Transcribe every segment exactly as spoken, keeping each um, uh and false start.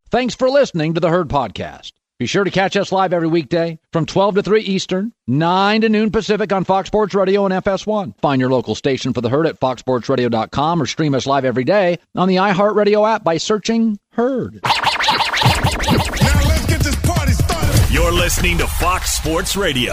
Thanks for listening to the Herd Podcast. Be sure to catch us live every weekday from twelve to three Eastern, nine to noon Pacific on Fox Sports Radio and F S one. Find your local station for the Herd at fox sports radio dot com or stream us live every day on the iHeartRadio app by searching Herd. Now let's get this party started. You're listening to Fox Sports Radio.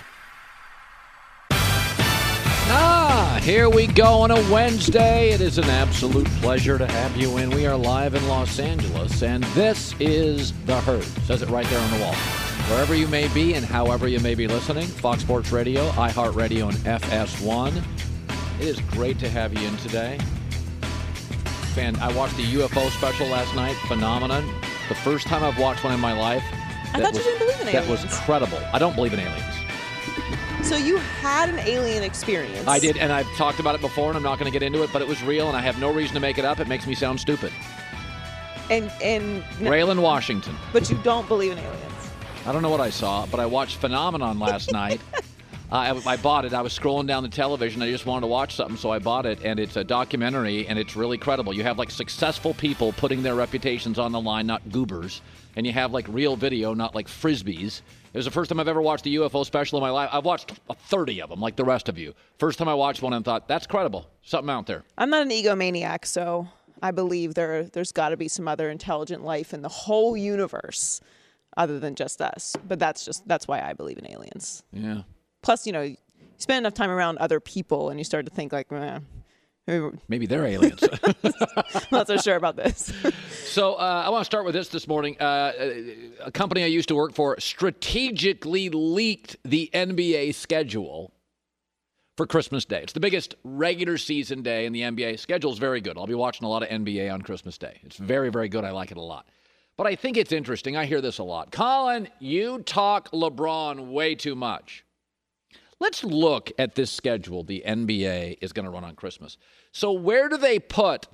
Ah, here we go on a Wednesday. It is an absolute pleasure to have you in. We are live in Los Angeles, and this is The Herd. It says it right there on the wall. Wherever you may be and however you may be listening, Fox Sports Radio, iHeartRadio, and F S one. It is great to have you in today. Fan, I watched the U F O special last night, phenomenon. The first time I've watched one in my life. I thought was, you didn't believe in aliens. That was incredible. I don't believe in aliens. So you had an alien experience. I did, and I've talked about it before, and I'm not going to get into it, but it was real, and I have no reason to make it up. It makes me sound stupid. And and no, Raylan Washington. But you don't believe in aliens. I don't know what I saw, but I watched Phenomenon last night. Uh, I, I bought it. I was scrolling down the television. I just wanted to watch something, so I bought it, and it's a documentary, and it's really credible. You have, like, successful people putting their reputations on the line, not goobers, and you have, like, real video, not, like, Frisbees. It was the first time I've ever watched a U F O special in my life. I've watched thirty of them, like the rest of you. First time I watched one and thought, that's credible. Something out there. I'm not an egomaniac, so I believe there, there's got to be some other intelligent life in the whole universe other than just us. But that's just that's why I believe in aliens. Yeah. Plus, you know, you spend enough time around other people and you start to think like, eh, maybe, maybe they're aliens. I'm not so sure about this. So uh, I want to start with this this morning. Uh, a company I used to work for strategically leaked the N B A schedule for Christmas Day. It's the biggest regular season day in the N B A. Schedule is very good. I'll be watching a lot of N B A on Christmas Day. It's very, very good. I like it a lot. But I think it's interesting. I hear this a lot. Colin, you talk LeBron way too much. Let's look at this schedule the N B A is going to run on Christmas. So where do they put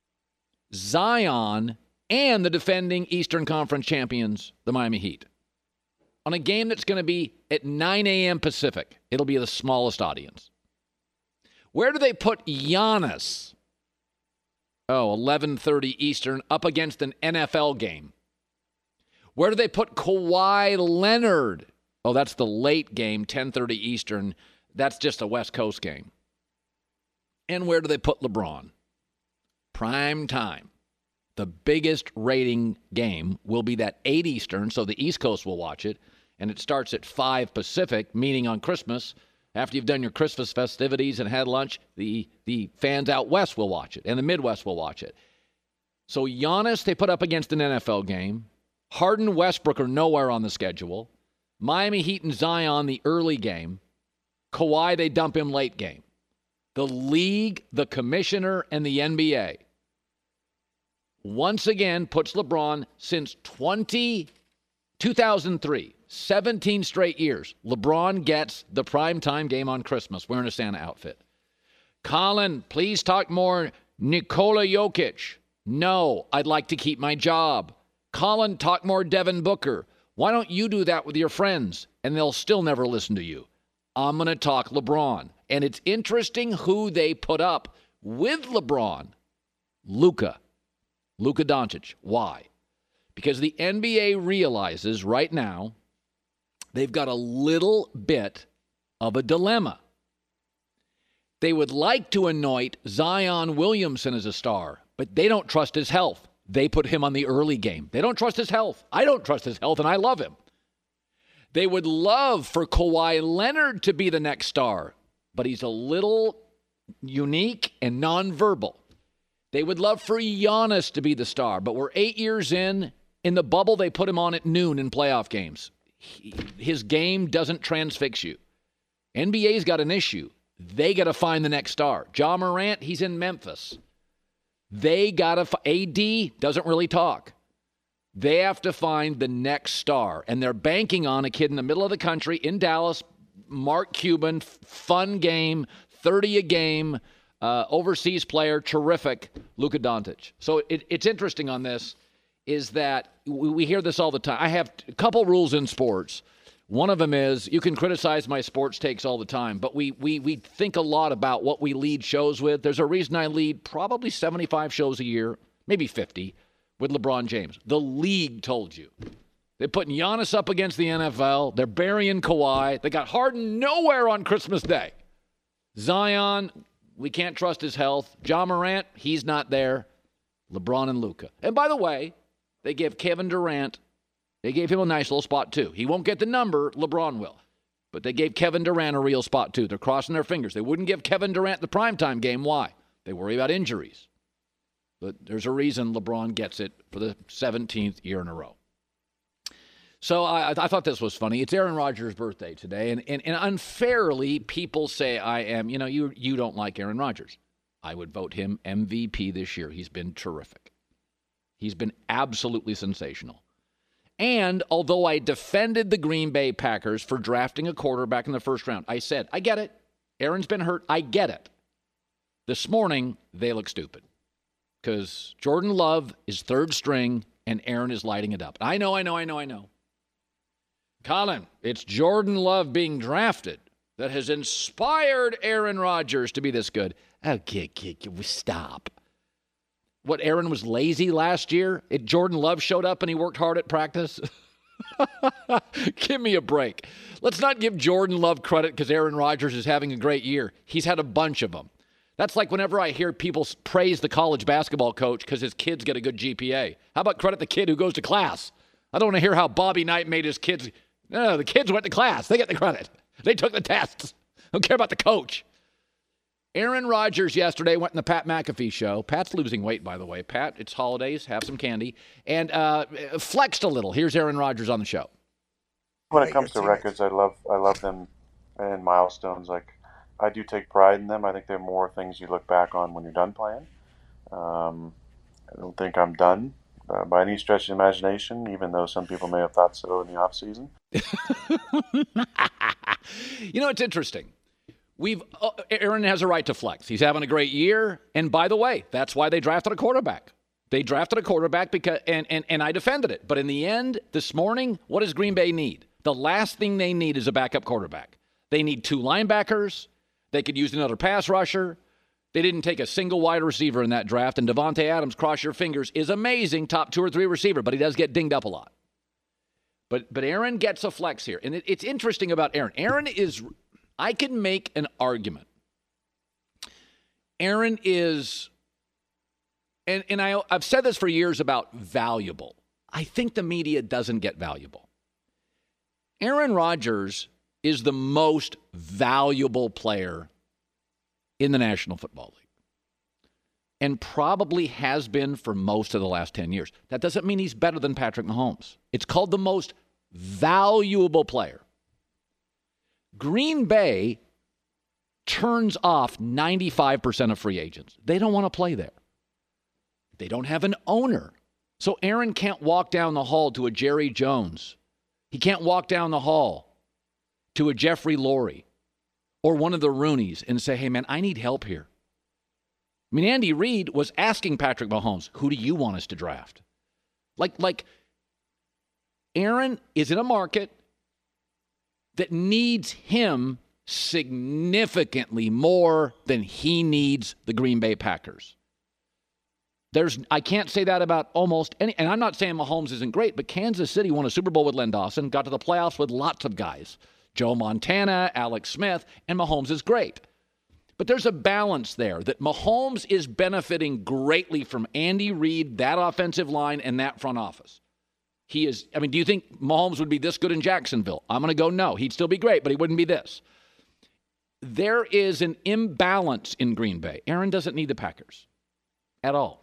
Zion and the defending Eastern Conference champions, the Miami Heat, on a game that's going to be at nine a.m. Pacific? It'll be the smallest audience. Where do they put Giannis? Oh, eleven thirty Eastern, up against an N F L game. Where do they put Kawhi Leonard? Oh, that's the late game, ten thirty Eastern. That's just a West Coast game. And where do they put LeBron? Prime time. The biggest rating game will be that eight Eastern, so the East Coast will watch it, and it starts at five Pacific, meaning on Christmas. After you've done your Christmas festivities and had lunch, the, the fans out west will watch it, and the Midwest will watch it. So Giannis, they put up against an N F L game. Harden, Westbrook are nowhere on the schedule. Miami Heat and Zion, the early game. Kawhi, they dump him late game. The league, the commissioner, and the N B A once again puts LeBron since twenty, two thousand three, seventeen straight years. LeBron gets the primetime game on Christmas wearing a Santa outfit. Colin, please talk more Nikola Jokic. No, I'd like to keep my job. Colin, talk more Devin Booker. Why don't you do that with your friends? And they'll still never listen to you. I'm going to talk LeBron. And it's interesting who they put up with LeBron. Luka. Luka Doncic. Why? Because the N B A realizes right now they've got a little bit of a dilemma. They would like to anoint Zion Williamson as a star, but they don't trust his health. They put him on the early game. They don't trust his health. I don't trust his health, and I love him. They would love for Kawhi Leonard to be the next star, but he's a little unique and nonverbal. They would love for Giannis to be the star, but we're eight years in. In the bubble, they put him on at noon in playoff games. He, his game doesn't transfix you. N B A's got an issue. They got to find the next star. Ja Morant, he's in Memphis. They got to, A D doesn't really talk. They have to find the next star, and they're banking on a kid in the middle of the country in Dallas, Mark Cuban, fun game, thirty a game, uh, overseas player, terrific, Luka Doncic. So it, it's interesting on this is that we, we hear this all the time. I have a couple rules in sports. One of them is you can criticize my sports takes all the time, but we we we think a lot about what we lead shows with. There's a reason I lead probably seventy-five shows a year, maybe fifty, with LeBron James. The league told you. They're putting Giannis up against the N F L. They're burying Kawhi. They got Harden nowhere on Christmas Day. Zion, we can't trust his health. Ja Morant, he's not there. LeBron and Luka. And by the way, they gave Kevin Durant, they gave him a nice little spot too. He won't get the number, LeBron will. But they gave Kevin Durant a real spot too. They're crossing their fingers. They wouldn't give Kevin Durant the primetime game. Why? They worry about injuries. But there's a reason LeBron gets it for the seventeenth year in a row. So I, I thought this was funny. It's Aaron Rodgers' birthday today, and, and, and unfairly, people say I am, you know, you you don't like Aaron Rodgers. I would vote him M V P this year. He's been terrific. He's been absolutely sensational. And although I defended the Green Bay Packers for drafting a quarterback in the first round, I said, I get it. Aaron's been hurt. I get it. This morning, they look stupid because Jordan Love is third string and Aaron is lighting it up. I know, I know, I know, I know. Colin, it's Jordan Love being drafted that has inspired Aaron Rodgers to be this good. Okay, stop. What, Aaron was lazy last year? It, Jordan Love showed up and he worked hard at practice? Give me a break. Let's not give Jordan Love credit because Aaron Rodgers is having a great year. He's had a bunch of them. That's like whenever I hear people praise the college basketball coach because his kids get a good G P A. How about credit the kid who goes to class? I don't want to hear how Bobby Knight made his kids. No, the kids went to class. They get the credit. They took the tests. Don't care about the coach. Aaron Rodgers yesterday went in the Pat McAfee show. Pat's losing weight, by the way. Pat, it's holidays. Have some candy. And uh, flexed a little. Here's Aaron Rodgers on the show. When it comes to records, I love I love them and milestones. Like, I do take pride in them. I think they're more things you look back on when you're done playing. Um, I don't think I'm done uh, by any stretch of the imagination, even though some people may have thought so in the off season. You know, it's interesting. We've uh, Aaron has a right to flex. He's having a great year. And by the way, that's why they drafted a quarterback. They drafted a quarterback because, and, and, and I defended it. But in the end, this morning, what does Green Bay need? The last thing they need is a backup quarterback. They need two linebackers. They could use another pass rusher. They didn't take a single wide receiver in that draft. And Devontae Adams, cross your fingers, is amazing, top two or three receiver, but he does get dinged up a lot. But but Aaron gets a flex here. And it, it's interesting about Aaron. Aaron is, I can make an argument. Aaron is, and, and I, I've said this for years about valuable. I think the media doesn't get valuable. Aaron Rodgers is the most valuable player in the National Football League and probably has been for most of the last ten years. That doesn't mean he's better than Patrick Mahomes. It's called the most valuable player. Green Bay turns off ninety-five percent of free agents. They don't want to play there. They don't have an owner. So Aaron can't walk down the hall to a Jerry Jones. He can't walk down the hall to a Jeffrey Lurie or one of the Rooneys and say, hey, man, I need help here. I mean, Andy Reid was asking Patrick Mahomes, who do you want us to draft? Like, like Aaron is in a market that needs him significantly more than he needs the Green Bay Packers. There's, I can't say that about almost any, and I'm not saying Mahomes isn't great, but Kansas City won a Super Bowl with Len Dawson, got to the playoffs with lots of guys. Joe Montana, Alex Smith, and Mahomes is great. But there's a balance there that Mahomes is benefiting greatly from Andy Reid, that offensive line, and that front office. He is, I mean, do you think Mahomes would be this good in Jacksonville? I'm going to go no. He'd still be great, but he wouldn't be this. There is an imbalance in Green Bay. Aaron doesn't need the Packers at all.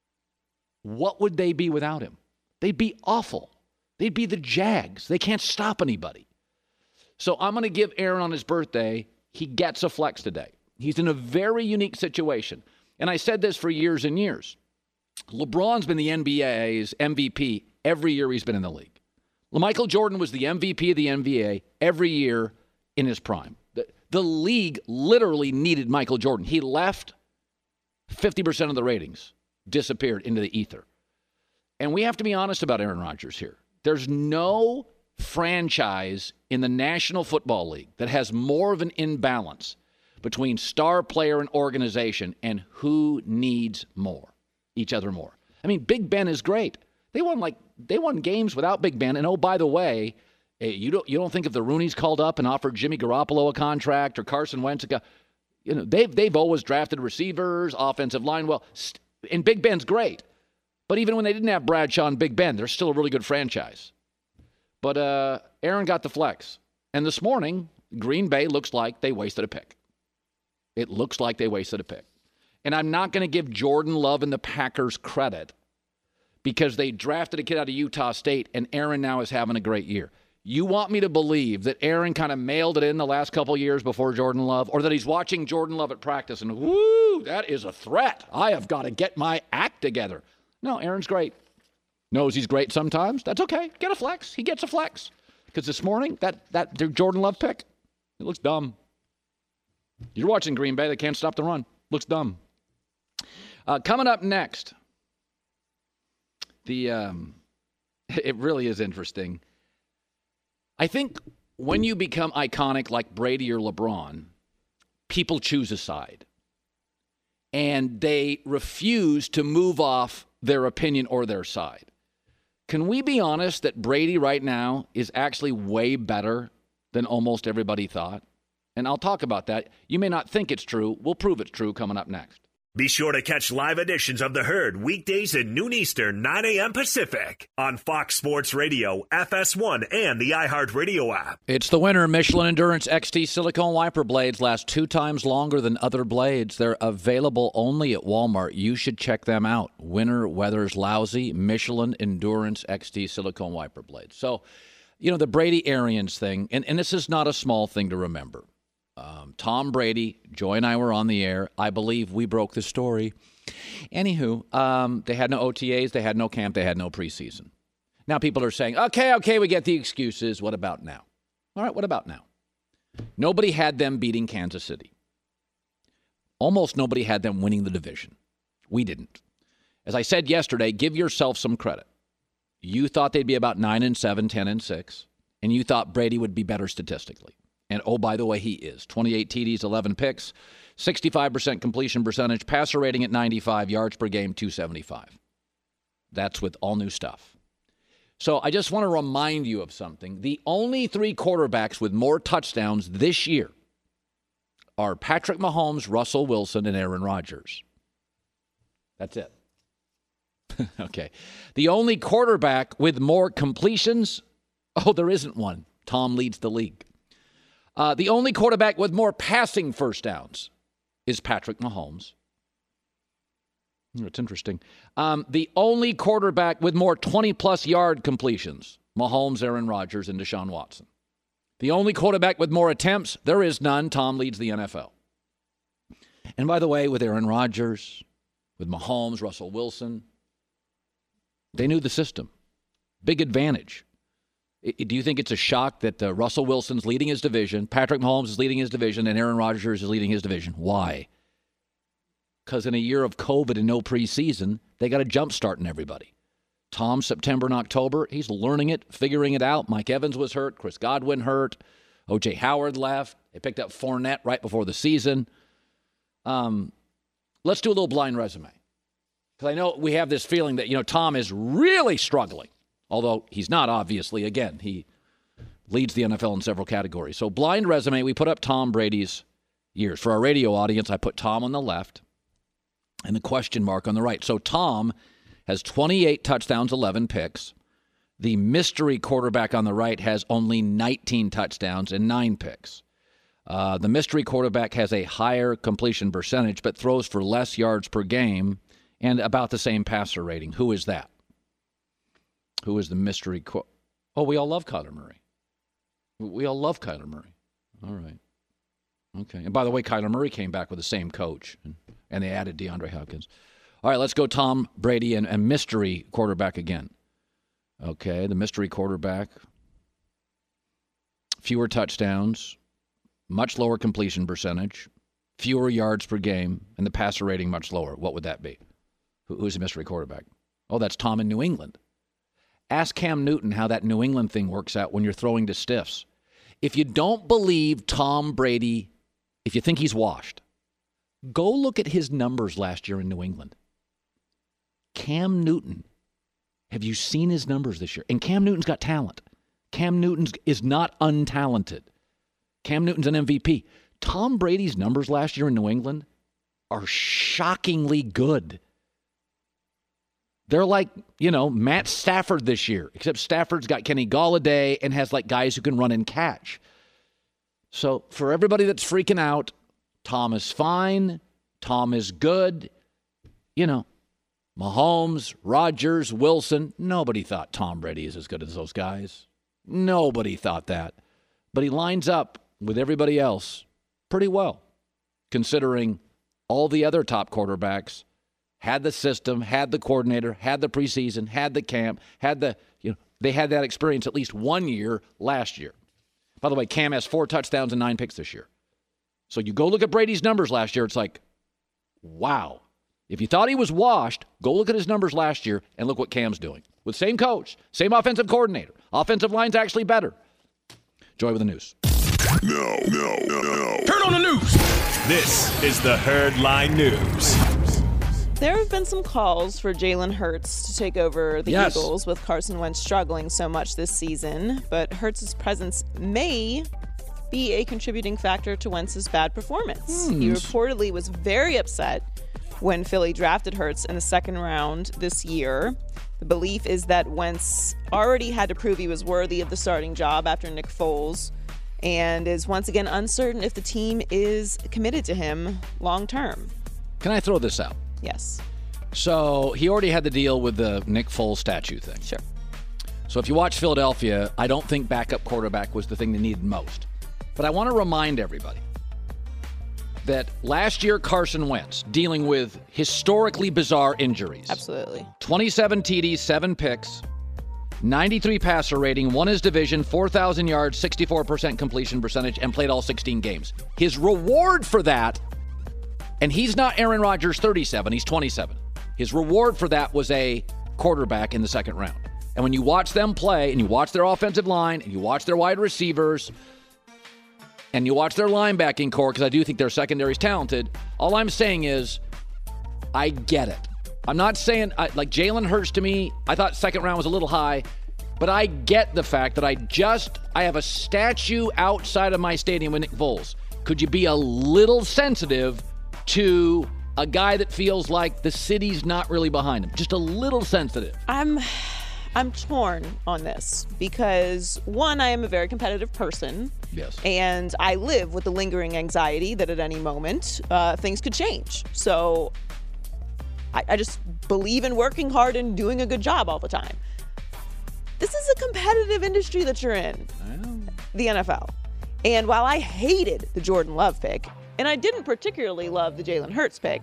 What would they be without him? They'd be awful. They'd be the Jags. They can't stop anybody. So I'm going to give Aaron on his birthday, he gets a flex today. He's in a very unique situation. And I said this for years and years. LeBron's been the N B A's M V P every year he's been in the league. Michael Jordan was the M V P of the N B A every year in his prime. The, the league literally needed Michael Jordan. He left, fifty percent of the ratings disappeared into the ether. And we have to be honest about Aaron Rodgers here. There's no franchise in the National Football League that has more of an imbalance between star player and organization and who needs more, each other more. I mean, Big Ben is great. They won like they won games without Big Ben. And oh, by the way, you don't you don't think if the Rooney's called up and offered Jimmy Garoppolo a contract or Carson Wentz, a, you know, they've they've always drafted receivers, offensive line. Well, and Big Ben's great. But even when they didn't have Bradshaw and Big Ben, they're still a really good franchise. But uh, Aaron got the flex. And this morning, Green Bay looks like they wasted a pick. It looks like they wasted a pick. And I'm not going to give Jordan Love and the Packers credit because they drafted a kid out of Utah State, and Aaron now is having a great year. You want me to believe that Aaron kind of mailed it in the last couple of years before Jordan Love, or that he's watching Jordan Love at practice and, whoo, that is a threat. I have got to get my act together. No, Aaron's great. Knows he's great sometimes. That's okay. Get a flex. He gets a flex. Because this morning, that, that Jordan Love pick, it looks dumb. You're watching Green Bay. They can't stop the run. Looks dumb. Uh, coming up next, the um, it really is interesting. I think when you become iconic like Brady or LeBron, people choose a side. And they refuse to move off their opinion or their side. Can we be honest that Brady right now is actually way better than almost everybody thought? And I'll talk about that. You may not think it's true. We'll prove it's true coming up next. Be sure to catch live editions of The Herd weekdays at noon Eastern, nine a.m. Pacific on Fox Sports Radio, F S one, and the iHeartRadio app. It's the winter. Michelin Endurance X T silicone wiper blades last two times longer than other blades. They're available only at Walmart. You should check them out. Winter weather's lousy. Michelin Endurance X T silicone wiper blades. So, you know, the Brady Arians thing, and, and this is not a small thing to remember. Um, Tom Brady, Joy and I were on the air. I believe we broke the story. Anywho, um, they had no O T As, they had no camp, they had no preseason. Now people are saying, okay, okay, we get the excuses. What about now? All right, what about now? Nobody had them beating Kansas City. Almost nobody had them winning the division. We didn't. As I said yesterday, give yourself some credit. You thought they'd be about nine and seven, ten and six, and you thought Brady would be better statistically. And, oh, by the way, he is. twenty-eight T Ds, eleven picks, sixty-five percent completion percentage, passer rating at ninety-five, yards per game, two seventy-five. That's with all new stuff. So I just want to remind you of something. The only three quarterbacks with more touchdowns this year are Patrick Mahomes, Russell Wilson, and Aaron Rodgers. That's it. Okay. The only quarterback with more completions, oh, there isn't one. Tom leads the league. Uh, the only quarterback with more passing first downs is Patrick Mahomes. It's interesting. Um, the only quarterback with more twenty-plus yard completions, Mahomes, Aaron Rodgers, and Deshaun Watson. The only quarterback with more attempts, there is none. Tom leads the N F L. And by the way, with Aaron Rodgers, with Mahomes, Russell Wilson, they knew the system. Big advantage. Do you think it's a shock that uh, Russell Wilson's leading his division, Patrick Mahomes is leading his division, and Aaron Rodgers is leading his division? Why? Because in a year of COVID and no preseason, they got a jump start in everybody. Tom, September and October, he's learning it, figuring it out. Mike Evans was hurt. Chris Godwin hurt. O J Howard left. They picked up Fournette right before the season. Um, let's do a little blind resume. Because I know we have this feeling that, you know, Tom is really struggling. Although he's not, obviously. Again, he leads the N F L in several categories. So blind resume, we put up Tom Brady's years. For our radio audience, I put Tom on the left and the question mark on the right. So Tom has twenty-eight touchdowns, eleven picks. The mystery quarterback on the right has only nineteen touchdowns and nine picks. Uh, the mystery quarterback has a higher completion percentage but throws for less yards per game and about the same passer rating. Who is that? Who is the mystery? Qu- oh, we all love Kyler Murray. We all love Kyler Murray. All right. Okay. And by the way, Kyler Murray came back with the same coach, and, and they added DeAndre Hopkins. All right, let's go Tom Brady and, and mystery quarterback again. Okay, the mystery quarterback. Fewer touchdowns, much lower completion percentage, fewer yards per game, and the passer rating much lower. What would that be? Who, who's the mystery quarterback? Oh, that's Tom in New England. Ask Cam Newton how that New England thing works out when you're throwing to stiffs. If you don't believe Tom Brady, if you think he's washed, go look at his numbers last year in New England. Cam Newton, have you seen his numbers this year? And Cam Newton's got talent. Cam Newton is not untalented. Cam Newton's an M V P. Tom Brady's numbers last year in New England are shockingly good. They're like, you know, Matt Stafford this year, except Stafford's got Kenny Golladay and has like guys who can run and catch. So for everybody that's freaking out, Tom is fine. Tom is good. You know, Mahomes, Rodgers, Wilson, nobody thought Tom Brady is as good as those guys. Nobody thought that. But he lines up with everybody else pretty well, considering all the other top quarterbacks had the system, had the coordinator, had the preseason, had the camp, had the, you know, they had that experience at least one year last year. By the way, Cam has four touchdowns and nine picks this year. So you go look at Brady's numbers last year, it's like, wow. If you thought he was washed, go look at his numbers last year and look what Cam's doing. With same coach, same offensive coordinator. Offensive line's actually better. Joy with the news. No, no, no, no. Turn on the news. This is the Herd Line News. There have been some calls for Jalen Hurts to take over the Yes. Eagles with Carson Wentz struggling so much this season, but Hurts' presence may be a contributing factor to Wentz's bad performance. Hmm. He reportedly was very upset when Philly drafted Hurts in the second round this year. The belief is that Wentz already had to prove he was worthy of the starting job after Nick Foles, and is once again uncertain if the team is committed to him long term. Can I throw this out? Yes. So he already had the deal with the Nick Foles statue thing. Sure. So if you watch Philadelphia, I don't think backup quarterback was the thing they needed most. But I want to remind everybody that last year Carson Wentz, dealing with historically bizarre injuries. Absolutely. twenty-seven T Ds, seven picks, ninety-three passer rating, won his division, four thousand yards, sixty-four percent completion percentage, and played all sixteen games. His reward for that, and he's not Aaron Rodgers thirty-seven, he's twenty-seven. His reward for that was a quarterback in the second round. And when you watch them play, and you watch their offensive line, and you watch their wide receivers, and you watch their linebacking core, because I do think their secondary is talented, all I'm saying is, I get it. I'm not saying, I, like Jalen Hurts to me, I thought second round was a little high, but I get the fact that I just, I have a statue outside of my stadium with Nick Foles. Could you be a little sensitive to a guy that feels like the city's not really behind him? Just a little sensitive. I'm I'm torn on this because, one, I am a very competitive person. Yes. And I live with the lingering anxiety that at any moment uh, things could change. So I, I just believe in working hard and doing a good job all the time. This is a competitive industry that you're in, I know. the N F L. And while I hated the Jordan Love pick, and I didn't particularly love the Jalen Hurts pick,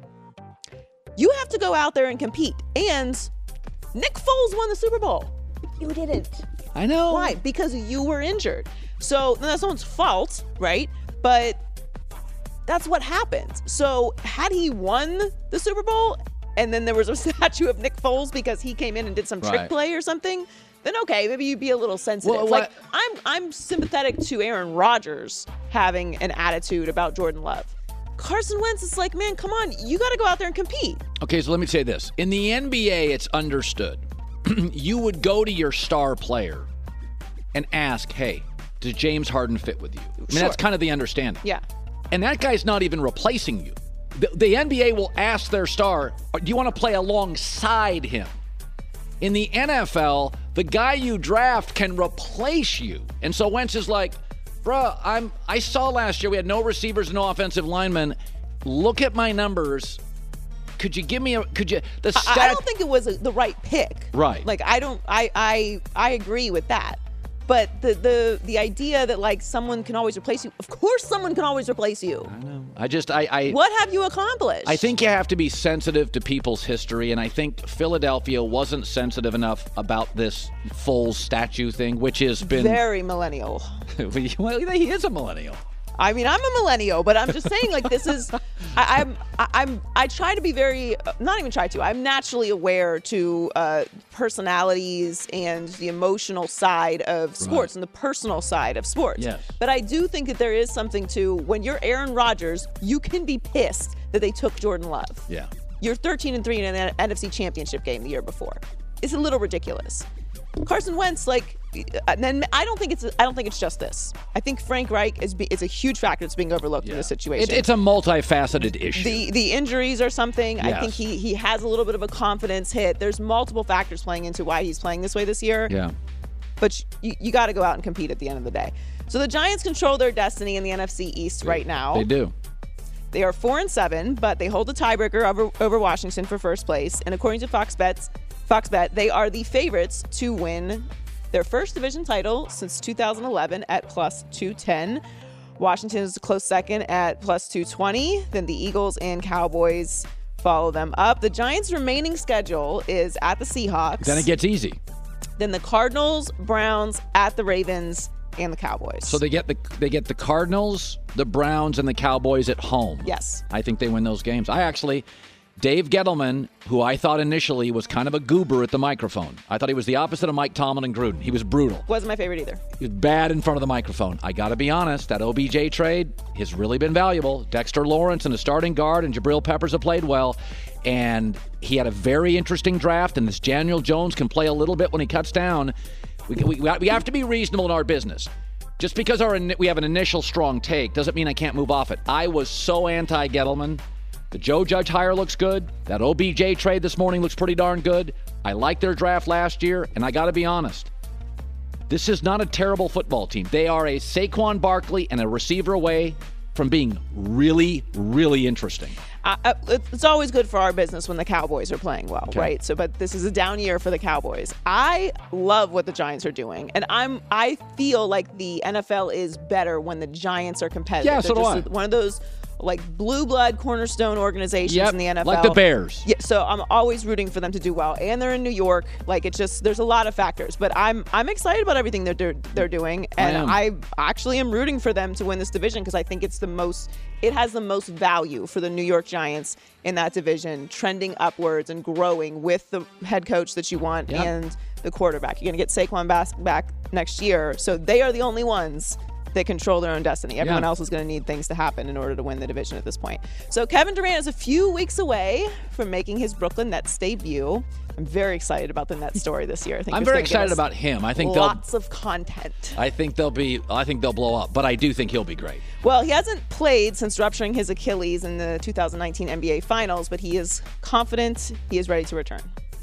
you have to go out there and compete. And Nick Foles won the Super Bowl. You didn't. I know. Why? Because you were injured. So that's no one's fault, right? But that's what happens. So had he won the Super Bowl and then there was a statue of Nick Foles because he came in and did some trick Right. play or something, then okay, maybe you'd be a little sensitive. Well, like what- I'm I'm sympathetic to Aaron Rodgers having an attitude about Jordan Love. Carson Wentz is like, man, come on, you got to go out there and compete. Okay, so let me say this. In the N B A, it's understood. You would go to your star player and ask, hey, does James Harden fit with you? I mean, Sure. that's kind of the understanding. Yeah. And that guy's not even replacing you. The, the N B A will ask their star, do you want to play alongside him? In the N F L, the guy you draft can replace you. And so Wentz is like, bruh, I'm, I saw last year we had no receivers and no offensive linemen. Look at my numbers. Could you give me a, could you, the I, stat. I don't think it was a, the right pick. Right. Like, I don't, I, I, I agree with that. But the, the, the idea that, like, someone can always replace you, of course someone can always replace you. I know. I just, I, I, What have you accomplished? I think you have to be sensitive to people's history, and I think Philadelphia wasn't sensitive enough about this Foles statue thing, which has been Very millennial. well, he is a millennial. I mean, I'm a millennial, but I'm just saying, like, this is, I, I'm, I, I'm, I try to be very, not even try to, I'm naturally aware to uh, personalities and the emotional side of sports and the personal side of sports. Yes. But I do think that there is something to, when you're Aaron Rodgers, you can be pissed that they took Jordan Love. Yeah. you're thirteen and three in an N F C Championship game the year before. It's a little ridiculous. Carson Wentz, like, and then I don't think it's I don't think it's just this. I think Frank Reich is is a huge factor that's being overlooked yeah. in this situation. It, it's a multifaceted issue. The the injuries are something. Yes. I think he he has a little bit of a confidence hit. There's multiple factors playing into why he's playing this way this year. Yeah. But you, you got to go out and compete at the end of the day. So the Giants control their destiny in the N F C East right now. They do. They are four and seven, but they hold a tiebreaker over, over Washington for first place. And according to Fox Bets, Fox Bet, they are the favorites to win their first division title since two thousand eleven at plus two ten. Washington is a close second at plus two twenty. Then the Eagles and Cowboys follow them up. The Giants' remaining schedule is at the Seahawks. Then it gets easy. Then the Cardinals, Browns, at the Ravens, and the Cowboys. So they get the they get the Cardinals, the Browns, and the Cowboys at home. Yes. I think they win those games. I actually, Dave Gettleman, who I thought initially was kind of a goober at the microphone. I thought he was the opposite of Mike Tomlin and Gruden. He was brutal. Wasn't my favorite either. He was bad in front of the microphone. I got to be honest, that O B J trade has really been valuable. Dexter Lawrence and a starting guard and Jabril Peppers have played well. And he had a very interesting draft, and this Daniel Jones can play a little bit when he cuts down. We, we, we have to be reasonable in our business. Just because our we have an initial strong take doesn't mean I can't move off it. I was so anti-Gettleman. The Joe Judge hire looks good. That O B J trade this morning looks pretty darn good. I liked their draft last year, and I got to be honest. This is not a terrible football team. They are a Saquon Barkley and a receiver away from being really, really interesting. Uh, it's always good for our business when the Cowboys are playing well, okay. right? So, but this is a down year for the Cowboys. I love what the Giants are doing, and I'm I feel like the N F L is better when the Giants are competitive. Yeah, so They're do just I. One of those like blue blood cornerstone organizations yep, in the N F L, like the Bears. Yeah, so I'm always rooting for them to do well, and they're in New York. Like it's just there's a lot of factors, but I'm I'm excited about everything they're do, they're doing, and I, I actually am rooting for them to win this division because I think it's the most it has the most value for the New York Giants in that division, trending upwards and growing with the head coach that you want yep. and the quarterback. You're gonna get Saquon back next year, so they are the only ones that control their own destiny. Everyone yeah. else is going to need things to happen in order to win the division at this point. So Kevin Durant is a few weeks away from making his Brooklyn Nets debut. I'm very excited about the Nets story this year. I think I'm very excited about him. I think lots they'll, of content. I think they'll be. I think they'll blow up, but I do think he'll be great. Well, he hasn't played since rupturing his Achilles in the two thousand nineteen N B A Finals, but he is confident. He is ready to return.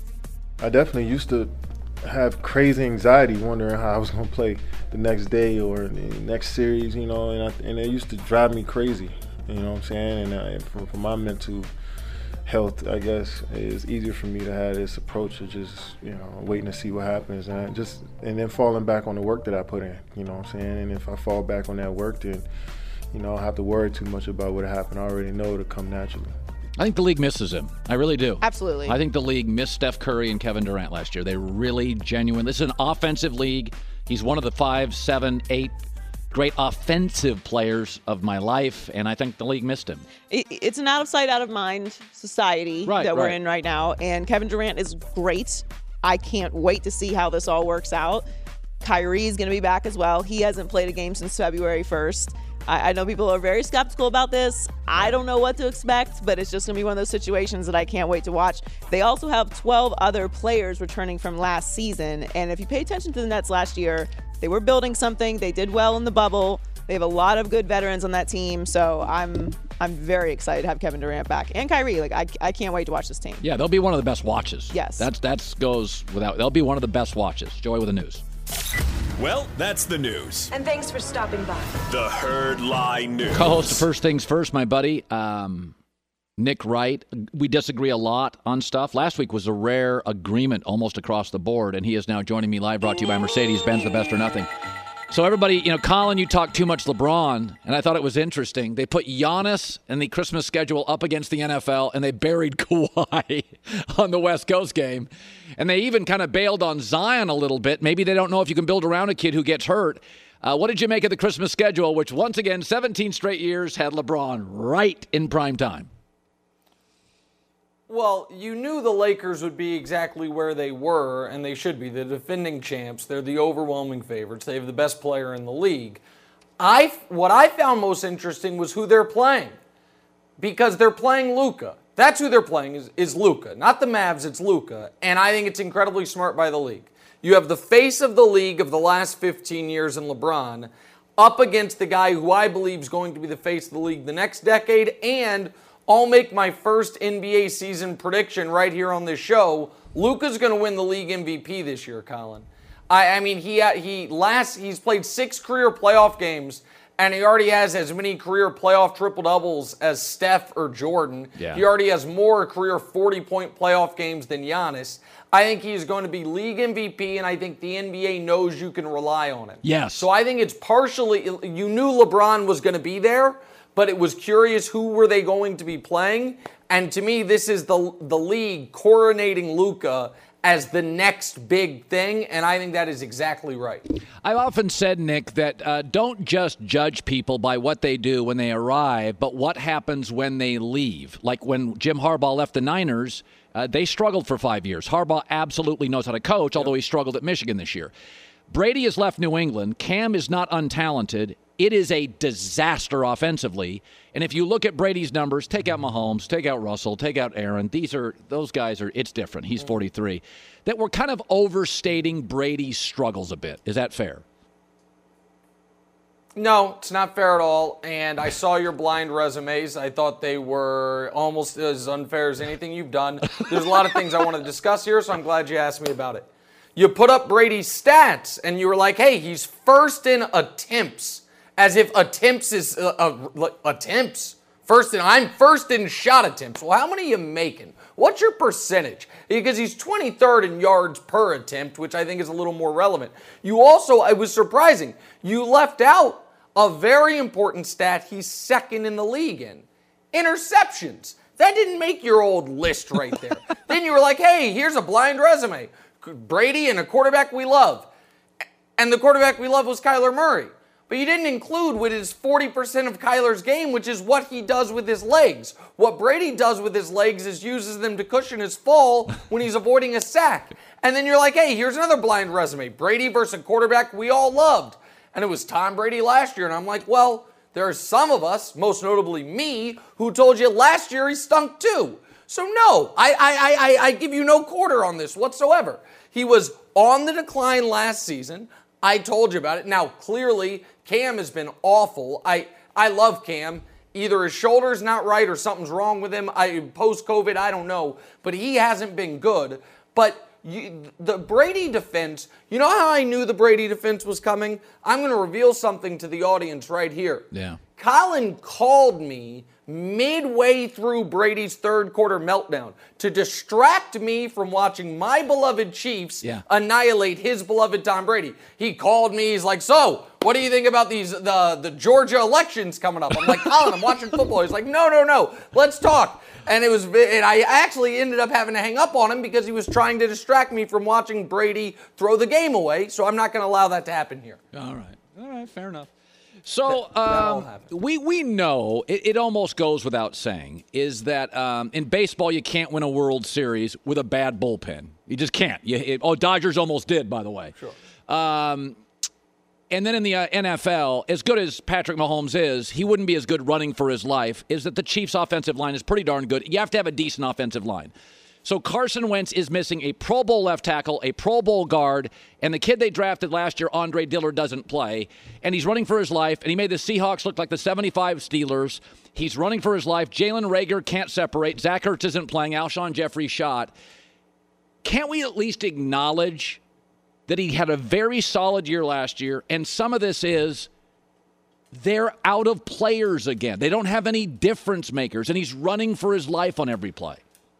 I definitely used to have crazy anxiety wondering how I was going to play the next day or the next series, you know, and, I, and it used to drive me crazy, you know what I'm saying? And uh, for, for my mental health, I guess, it's easier for me to have this approach of just, you know, waiting to see what happens and I just and then falling back on the work that I put in, you know what I'm saying? And if I fall back on that work, then, you know, I don't have to worry too much about what happened. I already know it'll come naturally. I think the league misses him. I really do. Absolutely. I think the league missed Steph Curry and Kevin Durant last year. They really genuine. This is an offensive league. He's one of the five, seven, eight great offensive players of my life, and I think the league missed him. It, it's an out of sight, out of mind society right, that we're right. in right now, and Kevin Durant is great. I can't wait to see how this all works out. Kyrie is going to be back as well. He hasn't played a game since February first. I know people are very skeptical about this. I don't know what to expect, but it's just going to be one of those situations that I can't wait to watch. They also have twelve other players returning from last season. And if you pay attention to the Nets last year, they were building something. They did well in the bubble. They have a lot of good veterans on that team. So I'm I'm very excited to have Kevin Durant back. And Kyrie. Like I, I can't wait to watch this team. Yeah, they'll be one of the best watches. Yes. That's that's goes without. They'll be one of the best watches. Joy with the news. Well, that's the news. And thanks for stopping by. The Herd Lie News. Co-host of First Things First, my buddy, um, Nick Wright. We disagree a lot on stuff. Last week was a rare agreement almost across the board, and he is now joining me live, brought to you by Mercedes-Benz, the best or nothing. So everybody, you know, Colin, you talk too much LeBron, and I thought it was interesting. They put Giannis and the Christmas schedule up against the N F L, and they buried Kawhi on the West Coast game. And they even kind of bailed on Zion a little bit. Maybe they don't know if you can build around a kid who gets hurt. Uh, what did you make of the Christmas schedule, which once again, seventeen straight years had LeBron right in prime time? Well, you knew the Lakers would be exactly where they were, and they should be. The defending champs. They're the overwhelming favorites. They have the best player in the league. I, what I found most interesting was who they're playing, because they're playing Luka. That's who they're playing is, is Luka. Not the Mavs, it's Luka. And I think it's incredibly smart by the league. You have the face of the league of the last fifteen years in LeBron up against the guy who I believe is going to be the face of the league the next decade. And I'll make my first N B A season prediction right here on this show. Luka's going to win the league M V P this year, Colin. I, I mean, he he last he's played six career playoff games, and he already has as many career playoff triple-doubles as Steph or Jordan. Yeah. He already has more career forty-point playoff games than Giannis. I think he is going to be league M V P, and I think the N B A knows you can rely on him. Yes. So I think it's partially, you knew LeBron was going to be there, but it was curious who were they going to be playing. And to me, this is the the league coronating Luka as the next big thing, and I think that is exactly right. I've often said, Nick, that uh, don't just judge people by what they do when they arrive, but what happens when they leave. Like when Jim Harbaugh left the Niners, uh, they struggled for five years. Harbaugh absolutely knows how to coach, yep. although he struggled at Michigan this year. Brady has left New England. Cam is not untalented. It is a disaster offensively. And if you look at Brady's numbers, take out Mahomes, take out Russell, take out Aaron. These are those guys are it's different. He's forty-three. That we're kind of overstating Brady's struggles a bit. Is that fair? No, it's not fair at all. And I saw your blind resumes. I thought they were almost as unfair as anything you've done. There's a lot of things I want to discuss here, so I'm glad you asked me about it. You put up Brady's stats, and you were like, hey, he's first in attempts. As if attempts is uh, uh, attempts. First in, I'm first in shot attempts. Well, how many are you making? What's your percentage? Because he's twenty-third in yards per attempt, which I think is a little more relevant. You also, it was surprising, you left out a very important stat he's second in the league in. Interceptions. That didn't make your old list right there. Then you were like, hey, here's a blind resume. Brady and a quarterback we love. And the quarterback we love was Kyler Murray. But you didn't include what is forty percent of Kyler's game, which is what he does with his legs. What Brady does with his legs is uses them to cushion his fall when he's avoiding a sack. And then you're like, hey, here's another blind resume. Brady versus a quarterback we all loved. And it was Tom Brady last year. And I'm like, well, there are some of us, most notably me, who told you last year he stunk too. So no, I, I, I, I give you no quarter on this whatsoever. He was on the decline last season. I told you about it. Now, clearly, Cam has been awful. I, I love Cam. Either his shoulder's not right or something's wrong with him. I post-COVID, I don't know. But he hasn't been good. But you, the Brady defense, you know how I knew the Brady defense was coming? I'm going to reveal something to the audience right here. Yeah. Colin called me midway through Brady's third quarter meltdown to distract me from watching my beloved Chiefs yeah. annihilate his beloved Tom Brady. He called me. He's like, so, what do you think about these the, the Georgia elections coming up? I'm like, Colin, I'm watching football. He's like, no, no, no, let's talk. And it was, and I actually ended up having to hang up on him because he was trying to distract me from watching Brady throw the game away. So I'm not going to allow that to happen here. All right. All right. Fair enough. So um, we we know, it, it almost goes without saying, is that um, in baseball you can't win a World Series with a bad bullpen. You just can't. You, it, oh, Dodgers almost did, by the way. Sure. Um, and then in the uh, N F L, as good as Patrick Mahomes is, he wouldn't be as good running for his life, is that the Chiefs' offensive line is pretty darn good. You have to have a decent offensive line. So Carson Wentz is missing a Pro Bowl left tackle, a Pro Bowl guard, and the kid they drafted last year, Andre Dillard, doesn't play. And he's running for his life, and he made the Seahawks look like the seventy-five Steelers. He's running for his life. Jalen Reagor can't separate. Zach Ertz isn't playing. Alshon Jeffrey shot. Can't we at least acknowledge that he had a very solid year last year, and some of this is they're out of players again. They don't have any difference makers, and he's running for his life on every play.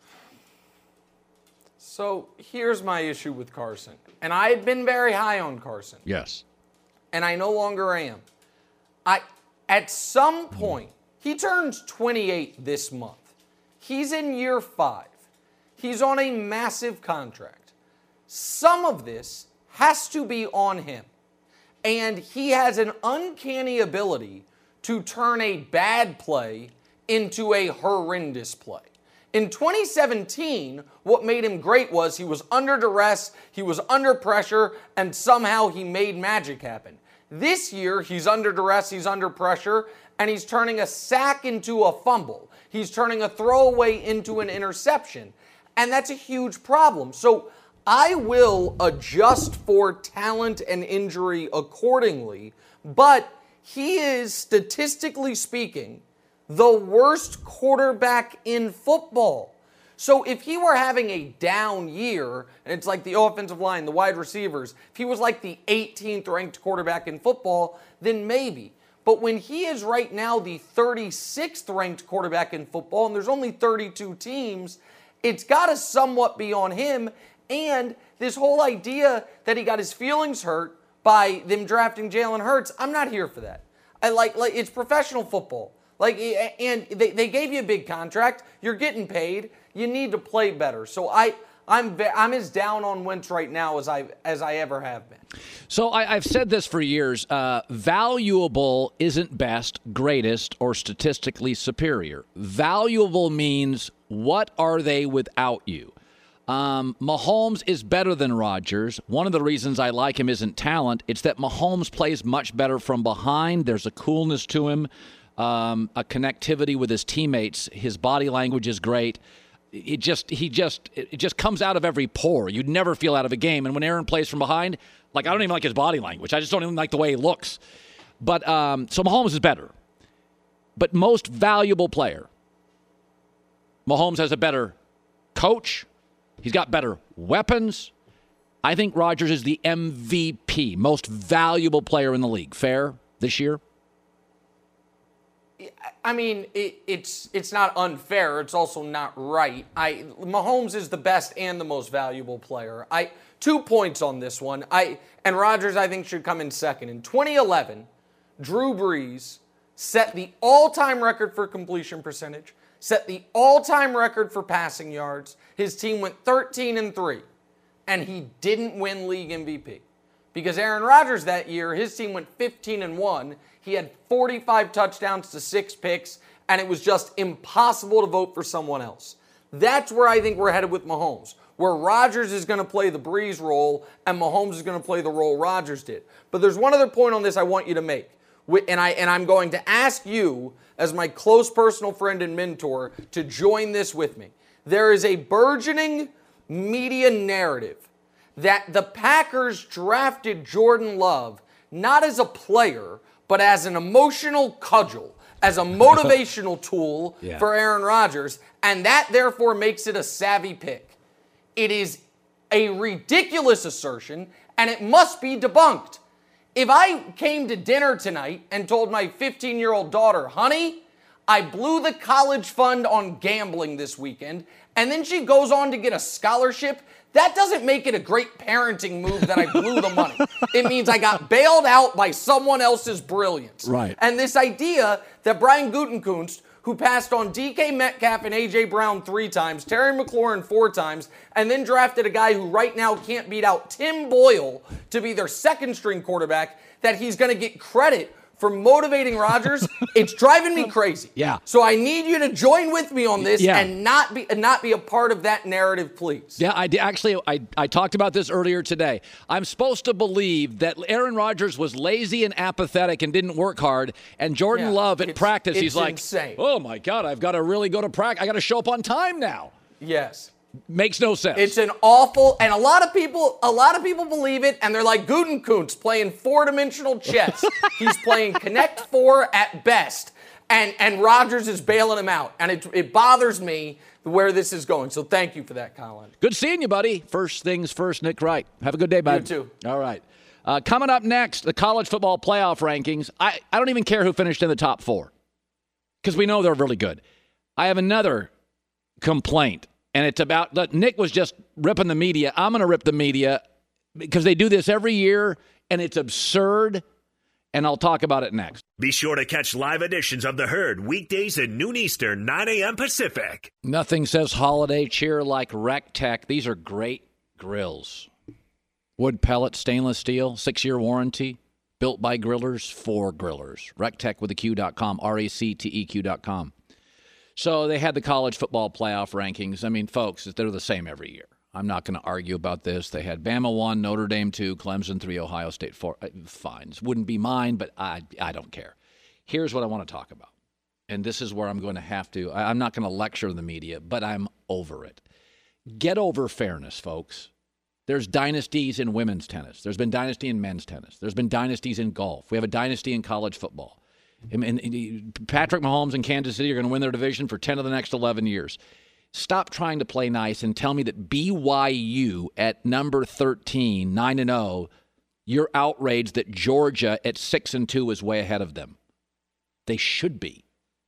So here's my issue with Carson. And I had been very high on Carson. Yes. And I no longer am. I at some point, he turns twenty-eight this month. He's in year five. He's on a massive contract. Some of this has to be on him. And he has an uncanny ability to turn a bad play into a horrendous play. In twenty seventeen, what made him great was he was under duress, he was under pressure, and somehow he made magic happen. This year, he's under duress, he's under pressure, and he's turning a sack into a fumble. He's turning a throwaway into an interception. And that's a huge problem. So I will adjust for talent and injury accordingly, but he is, statistically speaking, the worst quarterback in football. So if he were having a down year, and it's like the offensive line, the wide receivers, if he was like the eighteenth ranked quarterback in football, then maybe. But when he is right now the thirty-sixth ranked quarterback in football, and there's only thirty-two teams, it's got to somewhat be on him. And this whole idea that he got his feelings hurt by them drafting Jalen Hurts, I'm not here for that. I like, like it's professional football. Like, and they, they gave you a big contract. You're getting paid. You need to play better. So I, I'm I'm as down on Wentz right now as I as I ever have been. So I, I've said this for years. Uh, valuable isn't best, greatest, or statistically superior. Valuable means what are they without you? Um, Mahomes is better than Rodgers. One of the reasons I like him isn't talent. It's that Mahomes plays much better from behind. There's a coolness to him, um, a connectivity with his teammates. His body language is great. It just he just it just comes out of every pore. You'd never feel out of a game. And when Aaron plays from behind, like I don't even like his body language. I just don't even like the way he looks. But um, so Mahomes is better. But most valuable player, Mahomes has a better coach. He's got better weapons. I think Rodgers is the M V P, most valuable player in the league. Fair this year? I mean, it, it's it's not unfair. It's also not right. I Mahomes is the best and the most valuable player. I two points on this one. I and Rodgers I think should come in second. In twenty eleven, Drew Brees set the all-time record for completion percentage, set the all-time record for passing yards. His team went thirteen and three, and he didn't win league M V P. Because Aaron Rodgers that year, his team went fifteen and one. He had forty-five touchdowns to six picks, and it was just impossible to vote for someone else. That's where I think we're headed with Mahomes, where Rodgers is going to play the Brees role and Mahomes is going to play the role Rodgers did. But there's one other point on this I want you to make, and, I, and I'm going to ask you, as my close personal friend and mentor, to join this with me. There is a burgeoning media narrative that the Packers drafted Jordan Love not as a player, but as an emotional cudgel, as a motivational tool yeah. for Aaron Rodgers, and that therefore makes it a savvy pick. It is a ridiculous assertion, and it must be debunked. If I came to dinner tonight and told my fifteen-year-old daughter, honey, I blew the college fund on gambling this weekend, and then she goes on to get a scholarship, that doesn't make it a great parenting move that I blew the money. It means I got bailed out by someone else's brilliance. Right. And this idea that Brian Gutekunst, who passed on D K Metcalf and A J Brown three times, Terry McLaurin four times, and then drafted a guy who right now can't beat out Tim Boyle to be their second-string quarterback, that he's going to get credit for motivating Rodgers, it's driving me crazy. Yeah. So I need you to join with me on this yeah. and not be and not be a part of that narrative, please. Yeah, I did. Actually, I, I talked about this earlier today. I'm supposed to believe that Aaron Rodgers was lazy and apathetic and didn't work hard, and Jordan Yeah, Love at it's- practice, it's he's like, insane. oh, my God, I've got to really go to practice. I got to show up on time now. Yes. Makes no sense. It's an awful, and a lot of people, a lot of people believe it, and they're like Gutekunst playing four-dimensional chess. He's playing Connect Four at best, and and Rodgers is bailing him out, and it it bothers me where this is going. So thank you for that, Colin. Good seeing you, buddy. First things first, Nick Wright. Have a good day, bud. You too. All right. Uh, coming up next, the college football playoff rankings. I, I don't even care who finished in the top four because we know they're really good. I have another complaint. And it's about, look, Nick was just ripping the media. I'm going to rip the media because they do this every year, and it's absurd, and I'll talk about it next. Be sure to catch live editions of The Herd weekdays at noon Eastern, nine a.m. Pacific. Nothing says holiday cheer like RecTech. These are great grills. Wood pellet, stainless steel, six-year warranty, built by grillers for grillers. RecTech with a Q dot com, R A C T E Q dot com. So they had the college football playoff rankings. I mean, folks, they're the same every year. I'm not going to argue about this. They had Bama one, Notre Dame two, Clemson three, Ohio State four. Fine. It wouldn't be mine, but I I don't care. Here's what I want to talk about. And this is where I'm going to have to, I'm not going to lecture the media, but I'm over it. Get over fairness, folks. There's dynasties in women's tennis. There's been dynasty in men's tennis. There's been dynasties in golf. We have a dynasty in college football. And, and, and Patrick Mahomes and Kansas City are going to win their division for ten of the next eleven years. Stop trying to play nice and tell me that B Y U at number thirteen, nine and oh, you're outraged that Georgia at six and two is way ahead of them. They should be.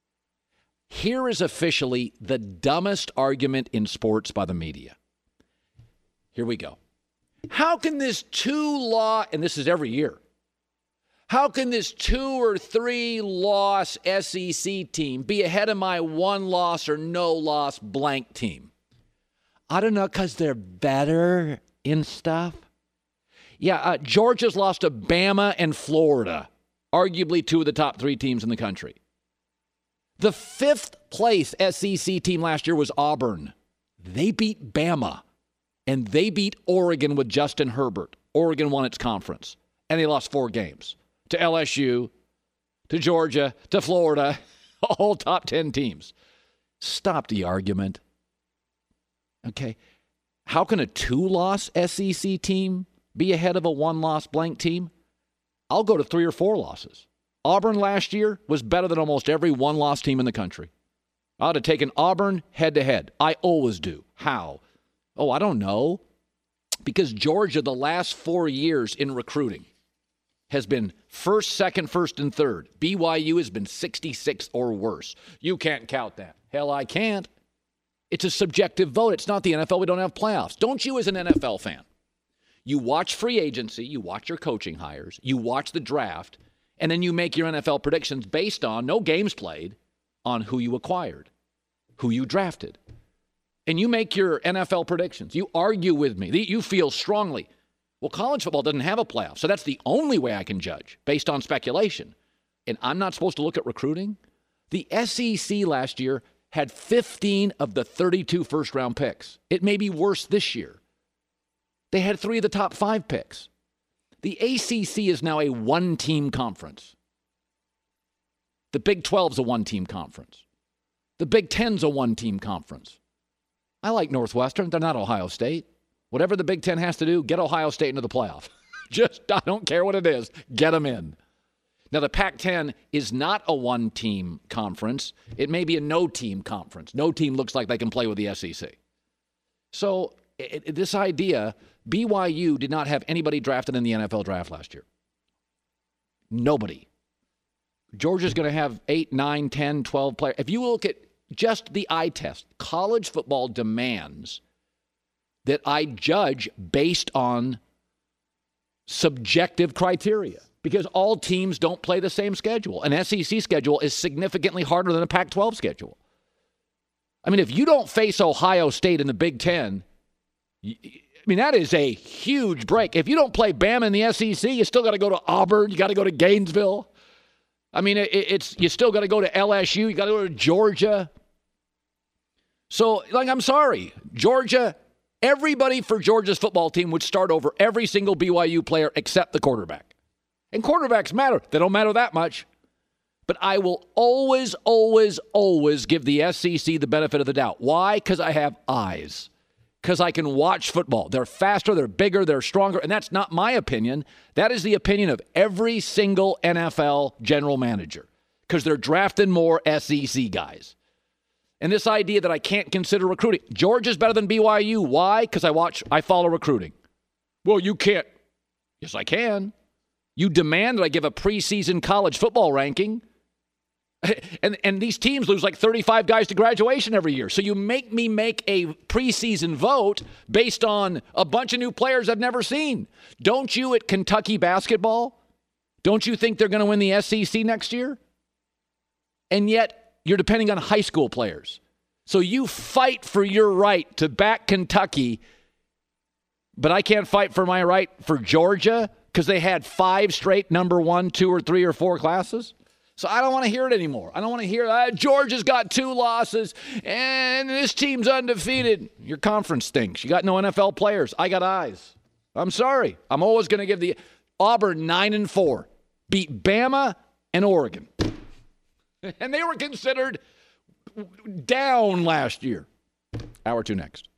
Here is officially the dumbest argument in sports by the media. Here we go. How can this two-law, and this is every year, how can this two- or three-loss S E C team be ahead of my one-loss or no-loss blank team? I don't know, because they're better in stuff. Yeah, uh, Georgia's lost to Bama and Florida, arguably two of the top three teams in the country. The fifth-place S E C team last year was Auburn. They beat Bama, and they beat Oregon with Justin Herbert. Oregon won its conference, and they lost four games to L S U, to Georgia, to Florida, all top ten teams. Stop the argument. Okay. How can a two-loss S E C team be ahead of a one-loss blank team? I'll go to three or four losses. Auburn last year was better than almost every one-loss team in the country. I would have taken Auburn head-to-head. I always do. How? Oh, I don't know. Because Georgia, the last four years in recruiting, has been first, second, first, and third. B Y U has been sixty-six or worse. You can't count that. Hell, I can't. It's a subjective vote. It's not the N F L. We don't have playoffs. Don't you as an N F L fan? You watch free agency, you watch your coaching hires, you watch the draft, and then you make your N F L predictions based on no games played, on who you acquired, who you drafted. And you make your N F L predictions. You argue with me. You feel strongly. Well, college football doesn't have a playoff, so that's the only way I can judge, based on speculation. And I'm not supposed to look at recruiting? The S E C last year had fifteen of the thirty-two first-round picks. It may be worse this year. They had three of the top five picks. The A C C is now a one-team conference. The Big twelve's a one-team conference. The Big ten's a one-team conference. I like Northwestern. They're not Ohio State. Whatever the Big Ten has to do, get Ohio State into the playoff. Just, I don't care what it is, get them in. Now, the Pac ten is not a one-team conference. It may be a no-team conference. No team looks like they can play with the S E C. So it, it, this idea, B Y U did not have anybody drafted in the N F L draft last year. Nobody. Georgia's going to have eight, nine, ten, twelve players. If you look at just the eye test, college football demands that I judge based on subjective criteria because all teams don't play the same schedule. An S E C schedule is significantly harder than a Pac twelve schedule. I mean, if you don't face Ohio State in the Big Ten, I mean, that is a huge break. If you don't play Bama in the S E C, you still got to go to Auburn. You got to go to Gainesville. I mean, it, it's you still got to go to L S U. You got to go to Georgia. So, like, I'm sorry. Georgia, everybody for Georgia's football team would start over every single B Y U player except the quarterback. And quarterbacks matter. They don't matter that much. But I will always, always, always give the S E C the benefit of the doubt. Why? Because I have eyes. Because I can watch football. They're faster, they're bigger, they're stronger. And that's not my opinion. That is the opinion of every single N F L general manager. Because they're drafting more S E C guys. And this idea that I can't consider recruiting. Georgia's better than B Y U. Why? Because I watch, I follow recruiting. Well, you can't. Yes, I can. You demand that I give a preseason college football ranking. And and these teams lose like thirty-five guys to graduation every year. So you make me make a preseason vote based on a bunch of new players I've never seen. Don't you at Kentucky basketball? Don't you think they're going to win the S E C next year? And yet you're depending on high school players. So you fight for your right to back Kentucky, but I can't fight for my right for Georgia because they had five straight number one, two, or three, or four classes? So I don't want to hear it anymore. I don't want to hear that. Georgia's got two losses, and this team's undefeated. Your conference stinks. You got no N F L players. I got eyes. I'm sorry. I'm always going to give the Auburn nine and four. Beat Bama and Oregon. And they were considered down last year. Hour two next.